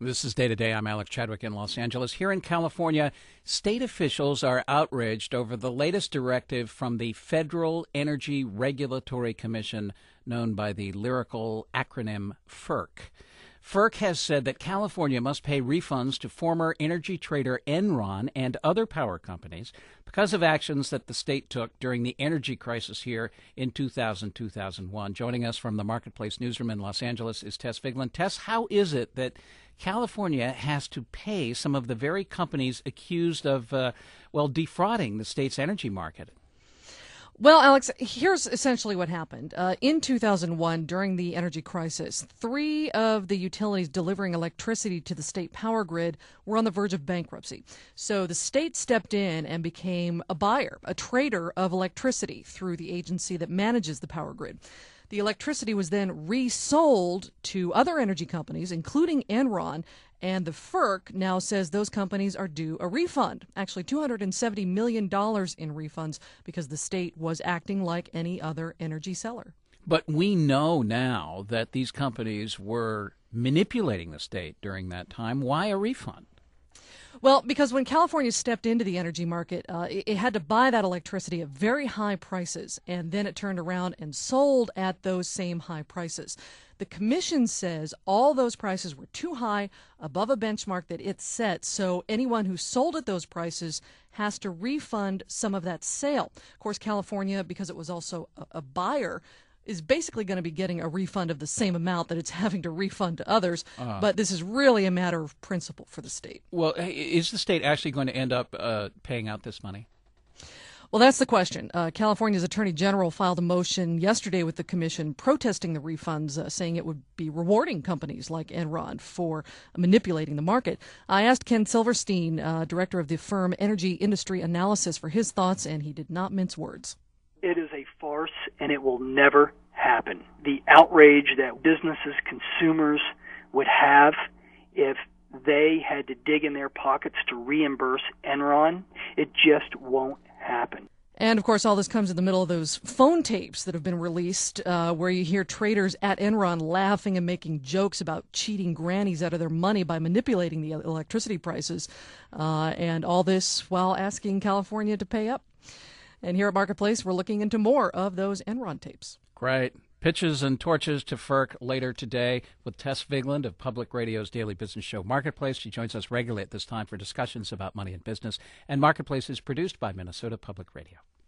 This is Day to Day. I'm Alec Chadwick in Los Angeles. Here in California, state officials are outraged over the latest directive from the Federal Energy Regulatory Commission, known by the lyrical acronym FERC. FERC has said that California must pay refunds to former energy trader Enron and other power companies because of actions that the state took during the energy crisis here in 2000-2001. Joining us from the Marketplace newsroom in Los Angeles is Tess Vigeland. Tess, how is it that California has to pay some of the very companies accused of, defrauding the state's energy market? Well, Alex, here's essentially what happened. In 2001, during the energy crisis, 3 of the utilities delivering electricity to the state power grid were on the verge of bankruptcy. So the state stepped in and became a buyer, a trader of electricity through the agency that manages the power grid. The electricity was then resold to other energy companies, including Enron, and the FERC now says those companies are due a refund, actually $270 million in refunds, because the state was acting like any other energy seller. But we know now that these companies were manipulating the state during that time. Why a refund? Well, because when California stepped into the energy market, it had to buy that electricity at very high prices, and then it turned around and sold at those same high prices. The commission says all those prices were too high, above a benchmark that it set, so anyone who sold at those prices has to refund some of that sale. Of course, California, because it was also a buyer, is basically going to be getting a refund of the same amount that it's having to refund to others. But this is really a matter of principle for the state. Well, is the state actually going to end up paying out this money? Well, that's the question. California's Attorney General filed a motion yesterday with the commission protesting the refunds, saying it would be rewarding companies like Enron for manipulating the market. I asked Ken Silverstein, director of the firm Energy Industry Analysis, for his thoughts, and he did not mince words. It is a farce, and it will never happen. The outrage that businesses, consumers would have if they had to dig in their pockets to reimburse Enron, it just won't happen. And, of course, all this comes in the middle of those phone tapes that have been released where you hear traders at Enron laughing and making jokes about cheating grannies out of their money by manipulating the electricity prices. And all this while asking California to pay up. And here at Marketplace, we're looking into more of those Enron tapes. Great. Pitches and torches to FERC later today with Tess Vigeland of Public Radio's daily business show Marketplace. She joins us regularly at this time for discussions about money and business. And Marketplace is produced by Minnesota Public Radio.